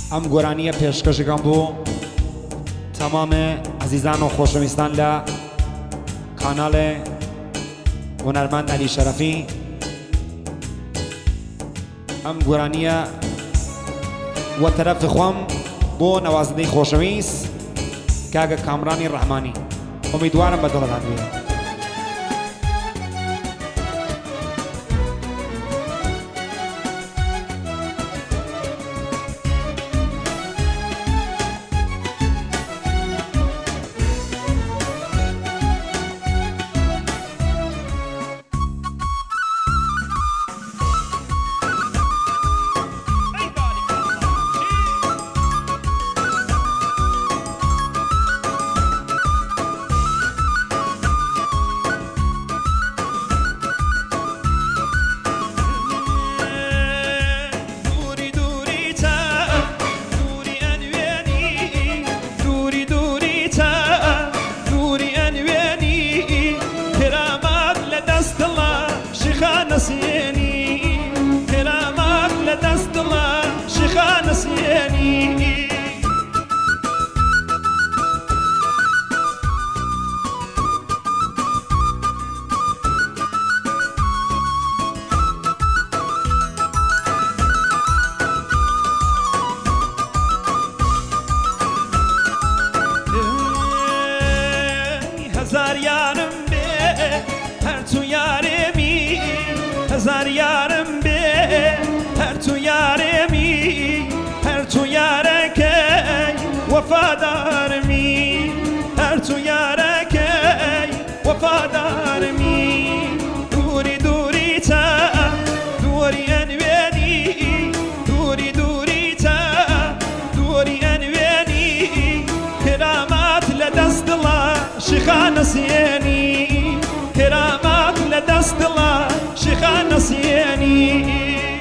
ئەم گۆرانیە پێشکەشەکەم بۆ تەمام عزیزان و خۆشەویستان لە کاناڵێ هونەرمەند عەلی شەرەفی. ئەم گۆرانیە وە تەرەفی خۆم بۆ نەوازندەی خۆشەویست کاگە کامرانی ڕەحمانی. ئومیدوارم بەدڵتان بێت. كرامات لدست الله شيخان نسياني هزار يارم به هر تو يارمي هزار يارم به هر تو يارمي هر تو ياركي وفادارمي هر تو ياركي وفادارمي دوري دوري تا دوري انواني دوري دوري تا دوري انواني كرامات لدست الله شيخان نسياني كرامات لدست الله شيخان نسياني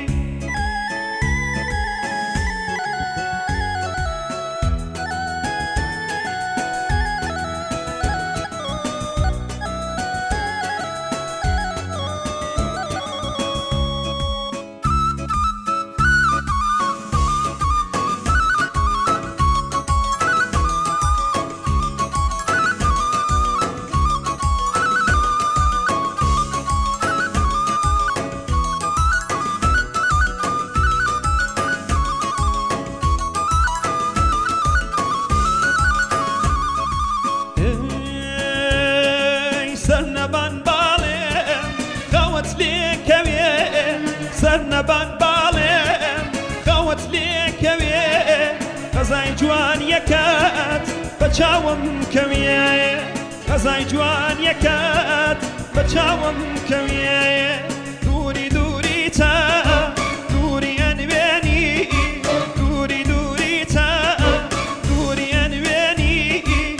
سرنبان بالم خوت ليكوي سرنبان بالم خوت ليكوي غزاي جوان يكات بچاوم كوي غزاي جوان يكات بچاوم كوي دوري دوري تا دوري انواني دوري دوري تا دوري انواني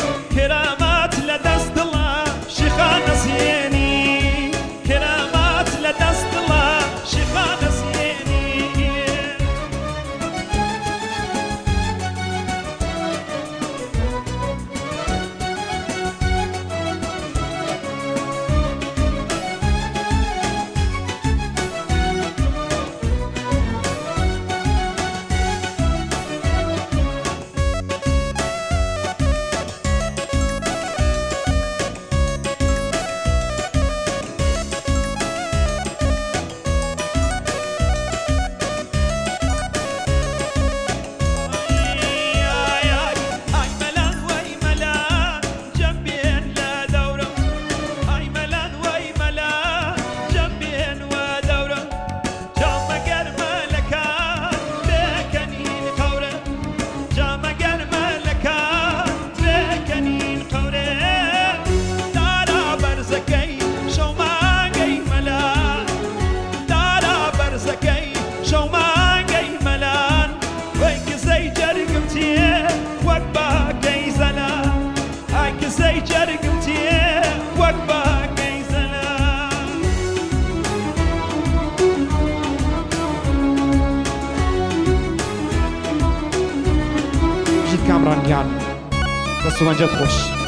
كرامات لدست الله شيخان نسياني كرامات لدست الله شيخان نسياني کامران گیان دەست و پەنجەت خۆش.